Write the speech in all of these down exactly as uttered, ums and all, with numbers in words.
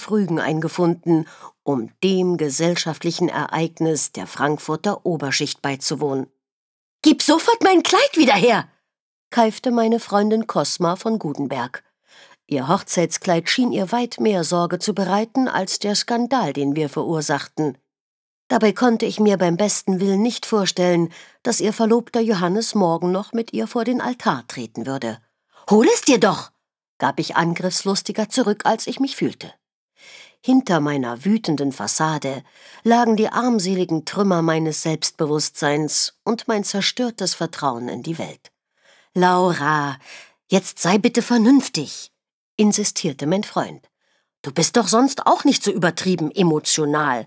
auf Rügen eingefunden, um dem gesellschaftlichen Ereignis der Frankfurter Oberschicht beizuwohnen. »Gib sofort mein Kleid wieder her«, keifte meine Freundin Cosma von Gudenberg. Ihr Hochzeitskleid schien ihr weit mehr Sorge zu bereiten als der Skandal, den wir verursachten. Dabei konnte ich mir beim besten Willen nicht vorstellen, dass ihr Verlobter Johannes morgen noch mit ihr vor den Altar treten würde. »Hol es dir doch«, gab ich angriffslustiger zurück, als ich mich fühlte. Hinter meiner wütenden Fassade lagen die armseligen Trümmer meines Selbstbewusstseins und mein zerstörtes Vertrauen in die Welt. »Laura, jetzt sei bitte vernünftig«, insistierte mein Freund. »Du bist doch sonst auch nicht so übertrieben emotional.«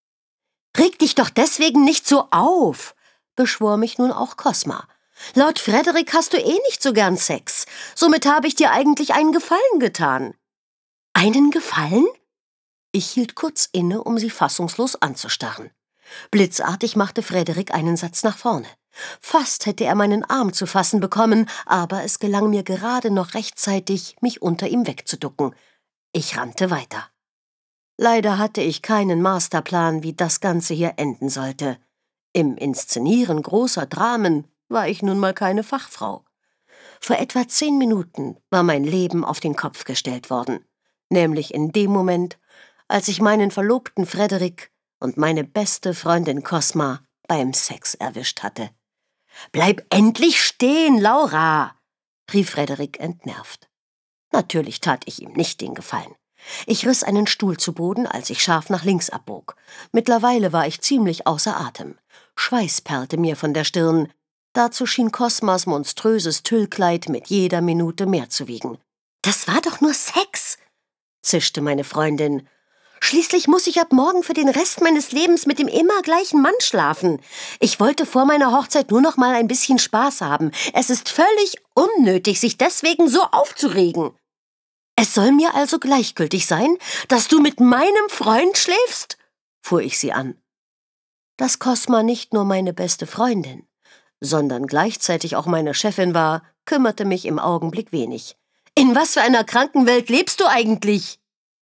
»Reg dich doch deswegen nicht so auf«, beschwor mich nun auch Cosma. »Laut Frederik hast du eh nicht so gern Sex. Somit habe ich dir eigentlich einen Gefallen getan.« »Einen Gefallen?« Ich hielt kurz inne, um sie fassungslos anzustarren. Blitzartig machte Frederik einen Satz nach vorne. Fast hätte er meinen Arm zu fassen bekommen, aber es gelang mir gerade noch rechtzeitig, mich unter ihm wegzuducken. Ich rannte weiter. Leider hatte ich keinen Masterplan, wie das Ganze hier enden sollte. Im Inszenieren großer Dramen war ich nun mal keine Fachfrau. Vor etwa zehn Minuten war mein Leben auf den Kopf gestellt worden, nämlich in dem Moment, als ich meinen Verlobten Frederik und meine beste Freundin Cosma beim Sex erwischt hatte. »Bleib endlich stehen, Laura«, rief Frederik entnervt. Natürlich tat ich ihm nicht den Gefallen. Ich riss einen Stuhl zu Boden, als ich scharf nach links abbog. Mittlerweile war ich ziemlich außer Atem. Schweiß perlte mir von der Stirn. Dazu schien Cosmas monströses Tüllkleid mit jeder Minute mehr zu wiegen. »Das war doch nur Sex«, zischte meine Freundin. »Schließlich muss ich ab morgen für den Rest meines Lebens mit dem immer gleichen Mann schlafen. Ich wollte vor meiner Hochzeit nur noch mal ein bisschen Spaß haben. Es ist völlig unnötig, sich deswegen so aufzuregen.« »Es soll mir also gleichgültig sein, dass du mit meinem Freund schläfst?«, fuhr ich sie an. Dass Cosma nicht nur meine beste Freundin, sondern gleichzeitig auch meine Chefin war, kümmerte mich im Augenblick wenig. »In was für einer kranken Welt lebst du eigentlich?«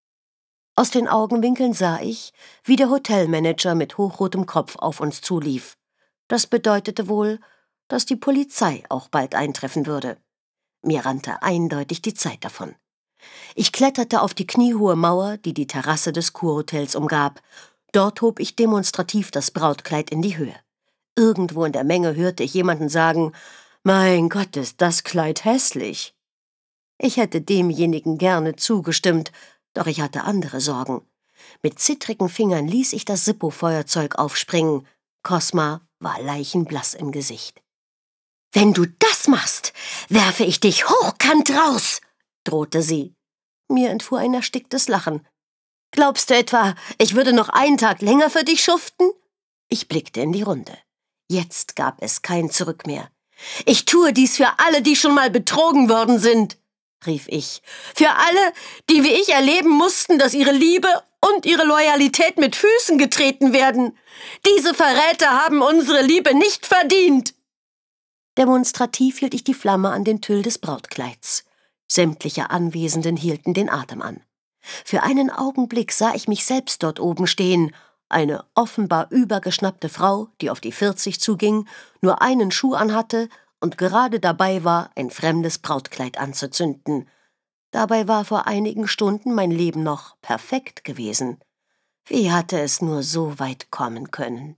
Aus den Augenwinkeln sah ich, wie der Hotelmanager mit hochrotem Kopf auf uns zulief. Das bedeutete wohl, dass die Polizei auch bald eintreffen würde. Mir rannte eindeutig die Zeit davon. Ich kletterte auf die kniehohe Mauer, die die Terrasse des Kurhotels umgab. Dort hob ich demonstrativ das Brautkleid in die Höhe. Irgendwo in der Menge hörte ich jemanden sagen, »Mein Gott, ist das Kleid hässlich.« Ich hätte demjenigen gerne zugestimmt, doch ich hatte andere Sorgen. Mit zittrigen Fingern ließ ich das Zippo-Feuerzeug aufspringen. Cosma war leichenblass im Gesicht. »Wenn du das machst, werfe ich dich hochkant raus«, drohte sie. Mir entfuhr ein ersticktes Lachen. »Glaubst du etwa, ich würde noch einen Tag länger für dich schuften?« Ich blickte in die Runde. Jetzt gab es kein Zurück mehr. »Ich tue dies für alle, die schon mal betrogen worden sind«, rief ich. »Für alle, die wie ich erleben mussten, dass ihre Liebe und ihre Loyalität mit Füßen getreten werden. Diese Verräter haben unsere Liebe nicht verdient.« Demonstrativ hielt ich die Flamme an den Tüll des Brautkleids. Sämtliche Anwesenden hielten den Atem an. Für einen Augenblick sah ich mich selbst dort oben stehen, eine offenbar übergeschnappte Frau, die auf die vierzig zuging, nur einen Schuh anhatte und gerade dabei war, ein fremdes Brautkleid anzuzünden. Dabei war vor einigen Stunden mein Leben noch perfekt gewesen. Wie hatte es nur so weit kommen können?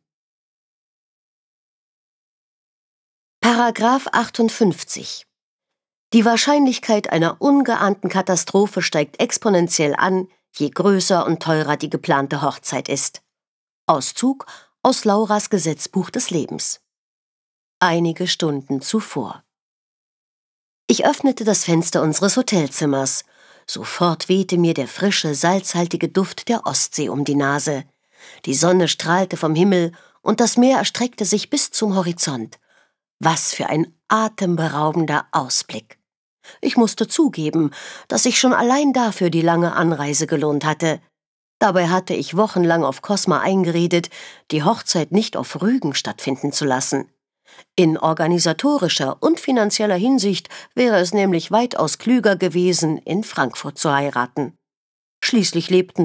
Paragraph achtundfünfzig. Die Wahrscheinlichkeit einer ungeahnten Katastrophe steigt exponentiell an, je größer und teurer die geplante Hochzeit ist. Auszug aus Lauras Gesetzbuch des Lebens. Einige Stunden zuvor. Ich öffnete das Fenster unseres Hotelzimmers. Sofort wehte mir der frische, salzhaltige Duft der Ostsee um die Nase. Die Sonne strahlte vom Himmel und das Meer erstreckte sich bis zum Horizont. Was für ein atemberaubender Ausblick! Ich musste zugeben, dass sich schon allein dafür die lange Anreise gelohnt hatte. Dabei hatte ich wochenlang auf Cosma eingeredet, die Hochzeit nicht auf Rügen stattfinden zu lassen. In organisatorischer und finanzieller Hinsicht wäre es nämlich weitaus klüger gewesen, in Frankfurt zu heiraten. Schließlich lebten